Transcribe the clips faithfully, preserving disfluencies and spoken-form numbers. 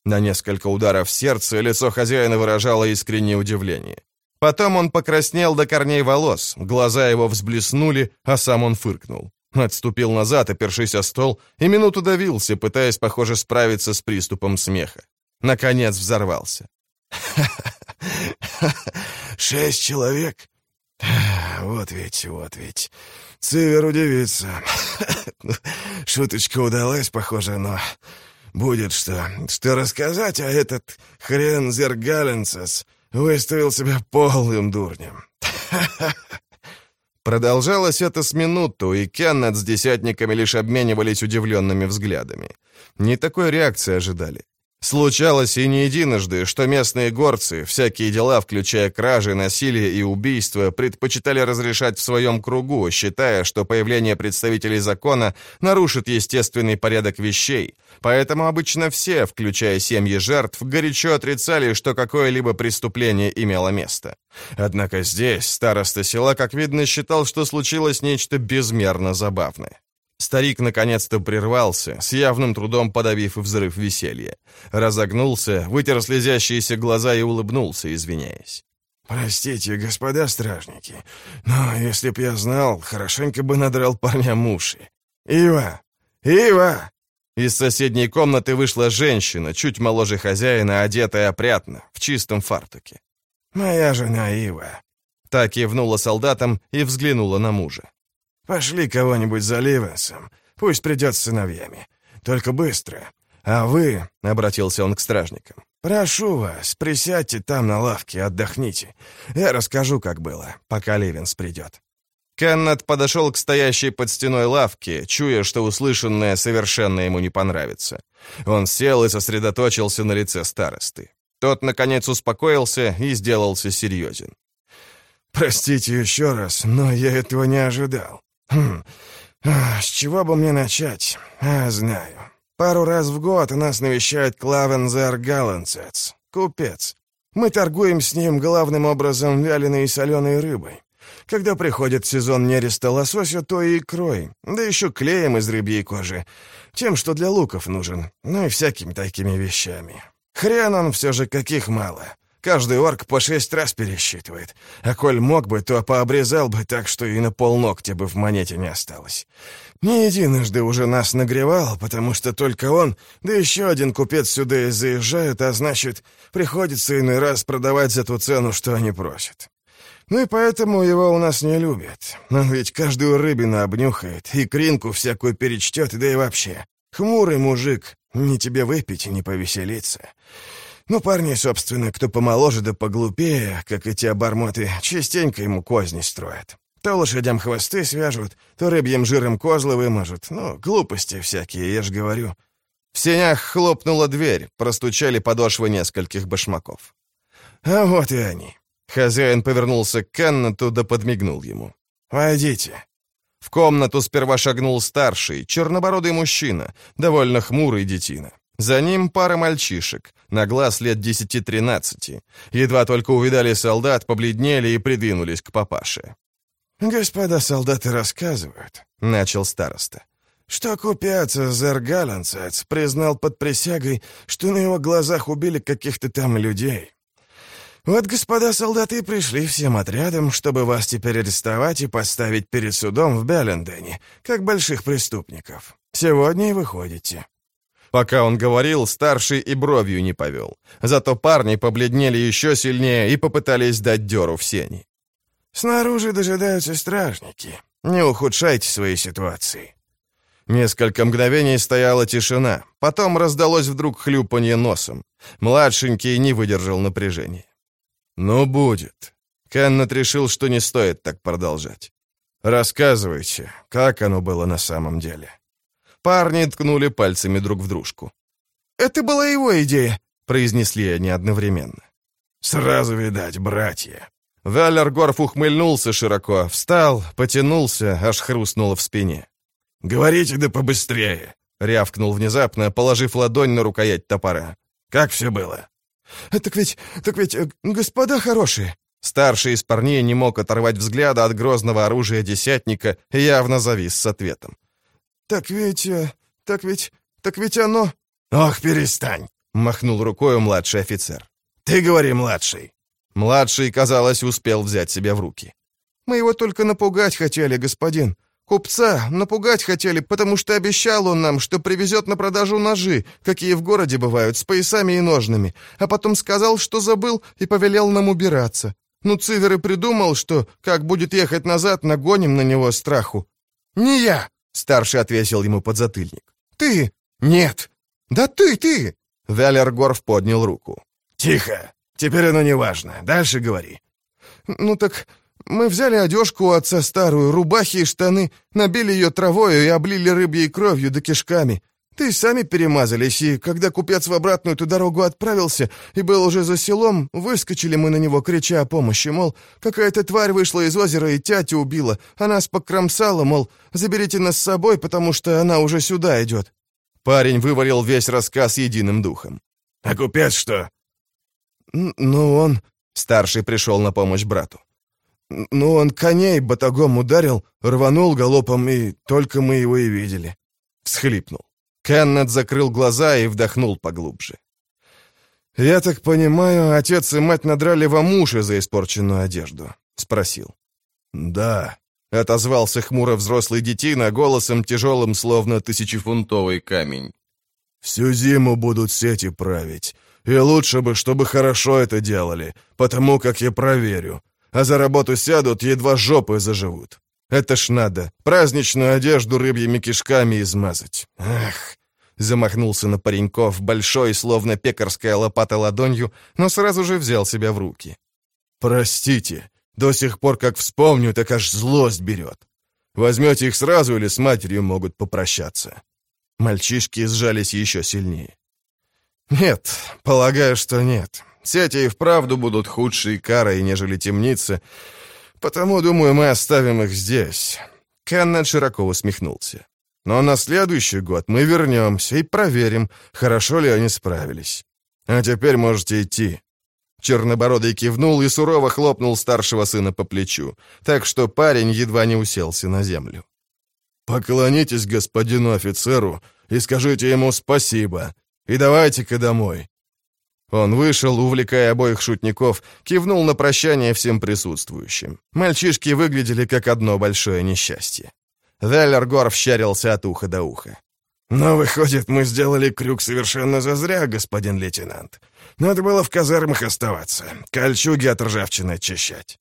На несколько ударов сердца лицо хозяина выражало искреннее удивление. Потом он покраснел до корней волос, глаза его взблеснули, а сам он фыркнул. Отступил назад, опершись о стол, и минуту давился, пытаясь, похоже, справиться с приступом смеха. Наконец взорвался. «Шесть человек? Вот ведь, вот ведь. Цивер удивится. Шуточка удалась, похоже, но будет что. Что рассказать, а этот хрен Зергаленцес выставил себя полным дурнем». Продолжалось это с минуту, и Кеннет с десятниками лишь обменивались удивленными взглядами. Не такой реакции ожидали. Случалось и не единожды, что местные горцы, всякие дела, включая кражи, насилие и убийства, предпочитали разрешать в своем кругу, считая, что появление представителей закона нарушит естественный порядок вещей. Поэтому обычно все, включая семьи жертв, горячо отрицали, что какое-либо преступление имело место. Однако здесь староста села, как видно, считал, что случилось нечто безмерно забавное. Старик наконец-то прервался, с явным трудом подавив взрыв веселья. Разогнулся, вытер слезящиеся глаза и улыбнулся, извиняясь. «Простите, господа стражники, но если б я знал, хорошенько бы надрал парням уши. Ива! Ива!» Из соседней комнаты вышла женщина, чуть моложе хозяина, одетая опрятно, в чистом фартуке. «Моя жена Ива». Та кивнула солдатам и взглянула на мужа. «Пошли кого-нибудь за Ливенсом, пусть придет с сыновьями. Только быстро. А вы, — обратился он к стражникам, — прошу вас, присядьте там на лавке, отдохните. Я расскажу, как было, пока Ливенс придет». Кеннет подошел к стоящей под стеной лавке, чуя, что услышанное совершенно ему не понравится. Он сел и сосредоточился на лице старосты. Тот, наконец, успокоился и сделался серьезен. «Простите еще раз, но я этого не ожидал. Хм, а, с чего бы мне начать? А, знаю. Пару раз в год нас навещает Клавен Зергаленцец, купец. Мы торгуем с ним главным образом вяленой и соленой рыбой. Когда приходит сезон нереста лосося, то и икрой, да еще клеем из рыбьей кожи, тем, что для луков нужен, ну и всякими такими вещами. Хрен он все же каких мало. Каждый орк по шесть раз пересчитывает. А коль мог бы, то пообрезал бы так, что и на полногтя бы в монете не осталось. Не единожды уже нас нагревал, потому что только он, да еще один купец сюда и заезжает, а значит, приходится иной раз продавать за ту цену, что они просят. Ну и поэтому его у нас не любят. Он ведь каждую рыбину обнюхает, и кринку всякую перечтет, да и вообще. Хмурый мужик, не тебе выпить и не повеселиться. Ну, парни, собственно, кто помоложе да поглупее, как эти обормоты, частенько ему козни строят. То лошадям хвосты свяжут, то рыбьим жиром козлы вымажут. Ну, глупости всякие, я ж говорю. В сенях хлопнула дверь, простучали подошвы нескольких башмаков. А вот и они. Хозяин повернулся к Кеннету да подмигнул ему. «Войдите». В комнату сперва шагнул старший, чернобородый мужчина, довольно хмурый детина. За ним пара мальчишек, на глаз лет десяти-тринадцати. Едва только увидали солдат, побледнели и придвинулись к папаше. «Господа солдаты рассказывают», — начал староста, «что купец Зергаленцец признал под присягой, что на его глазах убили каких-то там людей. Вот господа солдаты пришли всем отрядом, чтобы вас теперь арестовать и поставить перед судом в Беллендене, как больших преступников. Сегодня и выходите». Пока он говорил, старший и бровью не повел. Зато парни побледнели еще сильнее и попытались дать дёру в сени. «Снаружи дожидаются стражники. Не ухудшайте свои ситуации». Несколько мгновений стояла тишина. Потом раздалось вдруг хлюпанье носом. Младшенький не выдержал напряжения. «Ну, будет». Кеннет решил, что не стоит так продолжать. «Рассказывайте, как оно было на самом деле». Парни ткнули пальцами друг в дружку. «Это была его идея», — произнесли они одновременно. «Сразу видать, братья». Валергорф ухмыльнулся широко, встал, потянулся, аж хрустнуло в спине. «Говорите да побыстрее», — рявкнул внезапно, положив ладонь на рукоять топора. «Как все было?» «Так ведь, так ведь, господа хорошие». Старший из парней не мог оторвать взгляда от грозного оружия десятника и явно завис с ответом. «Так ведь... так ведь... так ведь оно...» «Ох, перестань!» махнул рукой младший офицер. «Ты говори, младший». Младший, казалось, успел взять себя в руки. «Мы его только напугать хотели, господин. Купца напугать хотели, потому что обещал он нам, что привезет на продажу ножи, какие в городе бывают, с поясами и ножнами, а потом сказал, что забыл и повелел нам убираться. Ну, Цивер и придумал, что, как будет ехать назад, нагоним на него страху». «Не я!» — старший отвесил ему подзатыльник. «Ты!» «Нет!» «Да ты, ты!» Веллергорф поднял руку. «Тихо! Теперь оно не важно. Дальше говори». «Ну так мы взяли одежку у отца старую, рубахи и штаны, набили ее травою и облили рыбьей кровью да кишками. Ты сами перемазались, и когда купец в обратную ту дорогу отправился и был уже за селом, выскочили мы на него, крича о помощи, мол, какая-то тварь вышла из озера и тятю убила, а нас покромсала, мол, заберите нас с собой, потому что она уже сюда идет». Парень вывалил весь рассказ единым духом. «А купец что?» «Ну, он...» — старший пришел на помощь брату. «Ну, он коней батагом ударил, рванул галопом, и только мы его и видели». Всхлипнул. Кеннет закрыл глаза и вдохнул поглубже. «Я так понимаю, отец и мать надрали вам уши за испорченную одежду?» — спросил. «Да», — отозвался хмуро взрослый детина голосом тяжелым, словно тысячефунтовый камень. «Всю зиму будут сети править, и лучше бы, чтобы хорошо это делали, потому как я проверю. А за работу сядут, едва жопы заживут. Это ж надо, праздничную одежду рыбьими кишками измазать. Ах!» Замахнулся на пареньков большой, словно пекарская лопата ладонью, но сразу же взял себя в руки. «Простите, до сих пор как вспомню, так аж злость берет. Возьмете их сразу или с матерью могут попрощаться?» Мальчишки сжались еще сильнее. «Нет, полагаю, что нет. Сети и вправду будут худшей карой, нежели темницы, потому, думаю, мы оставим их здесь». Кеннет широко усмехнулся. «Но на следующий год мы вернемся и проверим, хорошо ли они справились. А теперь можете идти». Чернобородый кивнул и сурово хлопнул старшего сына по плечу, так что парень едва не уселся на землю. «Поклонитесь господину офицеру и скажите ему спасибо, и давайте-ка домой». Он вышел, увлекая обоих шутников, кивнул на прощание всем присутствующим. Мальчишки выглядели как одно большое несчастье. Веллергорф щарился от уха до уха. «Но, выходит, мы сделали крюк совершенно зазря, господин лейтенант. Надо было в казармах оставаться, кольчуги от ржавчины очищать».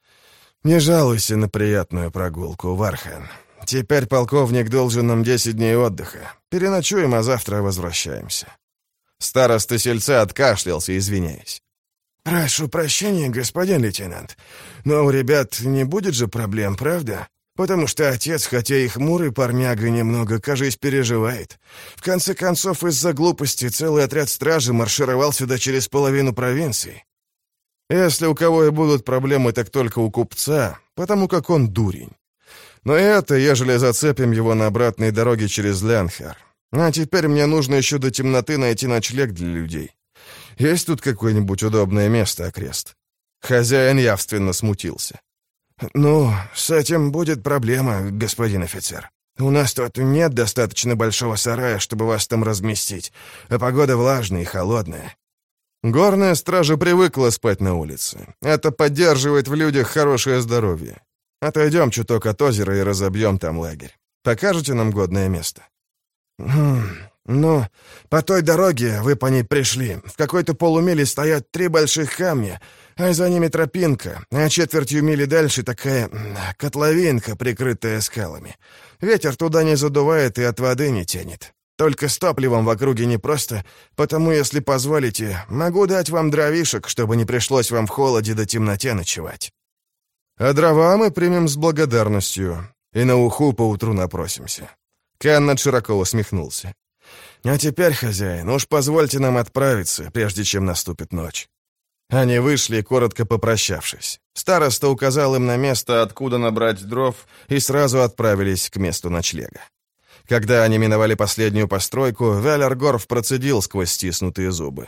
«Не жалуйся на приятную прогулку, Вархан. Теперь полковник должен нам десять дней отдыха. Переночуем, а завтра возвращаемся». Староста сельца откашлялся, извиняясь. «Прошу прощения, господин лейтенант, но у ребят не будет же проблем, правда? Потому что отец, хотя и хмурый парняга немного, кажись, переживает. В конце концов, из-за глупости целый отряд стражи маршировал сюда через половину провинции». «Если у кого и будут проблемы, так только у купца, потому как он дурень. Но это, ежели зацепим его на обратной дороге через Ленхар. А теперь мне нужно еще до темноты найти ночлег для людей. Есть тут какое-нибудь удобное место окрест?» Хозяин явственно смутился. «Ну, с этим будет проблема, господин офицер. У нас тут нет достаточно большого сарая, чтобы вас там разместить, а погода влажная и холодная». «Горная стража привыкла спать на улице. Это поддерживает в людях хорошее здоровье. Отойдем чуток от озера и разобьем там лагерь. Покажете нам годное место?» «Хм, ну, по той дороге вы по ней пришли. В какой-то полумиле стоят три больших камня, а за ними тропинка, а четвертью мили дальше такая котловинка, прикрытая скалами. Ветер туда не задувает и от воды не тянет. Только с топливом в округе непросто, потому, если позволите, могу дать вам дровишек, чтобы не пришлось вам в холоде до темноте ночевать». «А дрова мы примем с благодарностью, и на уху поутру напросимся». Кеннет широко усмехнулся. «А теперь, хозяин, уж позвольте нам отправиться, прежде чем наступит ночь». Они вышли, коротко попрощавшись. Староста указал им на место, откуда набрать дров, и сразу отправились к месту ночлега. Когда они миновали последнюю постройку, Веллергорф процедил сквозь стиснутые зубы.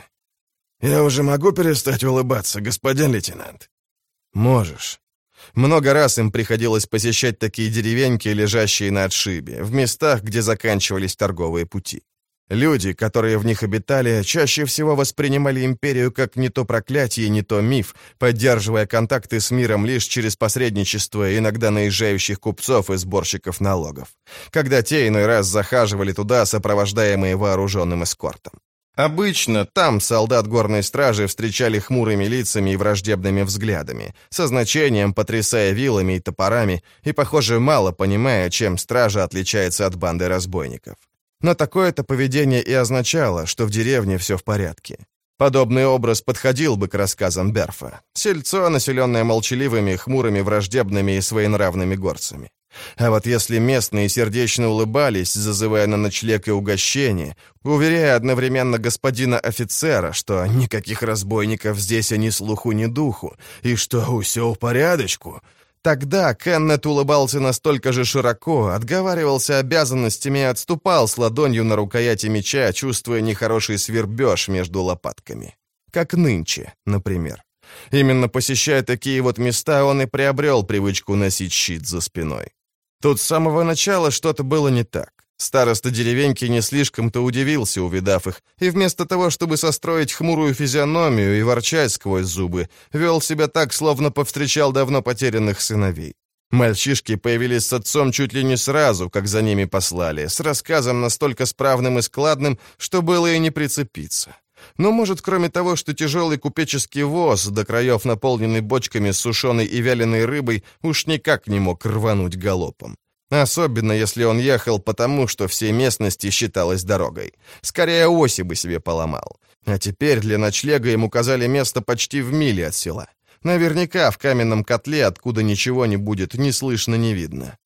«Я уже могу перестать улыбаться, господин лейтенант?» «Можешь». Много раз им приходилось посещать такие деревеньки, лежащие на отшибе, в местах, где заканчивались торговые пути. Люди, которые в них обитали, чаще всего воспринимали империю как не то проклятие, не то миф, поддерживая контакты с миром лишь через посредничество иногда наезжающих купцов и сборщиков налогов, когда те иной раз захаживали туда, сопровождаемые вооруженным эскортом. Обычно там солдат горной стражи встречали хмурыми лицами и враждебными взглядами, со значением потрясая вилами и топорами, и, похоже, мало понимая, чем стража отличается от банды разбойников. Но такое-то поведение и означало, что в деревне все в порядке. Подобный образ подходил бы к рассказам Берфа. Сельцо, населенное молчаливыми, хмурыми, враждебными и своенравными горцами. А вот если местные сердечно улыбались, зазывая на ночлег и угощение, уверяя одновременно господина офицера, что никаких разбойников здесь и ни слуху, ни духу, и что все в порядочку, тогда Кеннет улыбался настолько же широко, отговаривался обязанностями и отступал с ладонью на рукояти меча, чувствуя нехороший свербеж между лопатками. Как нынче, например. Именно посещая такие вот места, он и приобрел привычку носить щит за спиной. Тут с самого начала что-то было не так. Староста деревеньки не слишком-то удивился, увидав их, и вместо того, чтобы состроить хмурую физиономию и ворчать сквозь зубы, вел себя так, словно повстречал давно потерянных сыновей. Мальчишки появились с отцом чуть ли не сразу, как за ними послали, с рассказом настолько справным и складным, что было и не прицепиться. Но, может, кроме того, что тяжелый купеческий воз, до краев наполненный бочками с сушеной и вяленой рыбой, уж никак не мог рвануть галопом. Особенно, если он ехал потому, что всей местности считалось дорогой. Скорее, оси бы себе поломал. А теперь для ночлега ему указали место почти в миле от села. Наверняка в каменном котле, откуда ничего не будет, ни слышно, ни видно.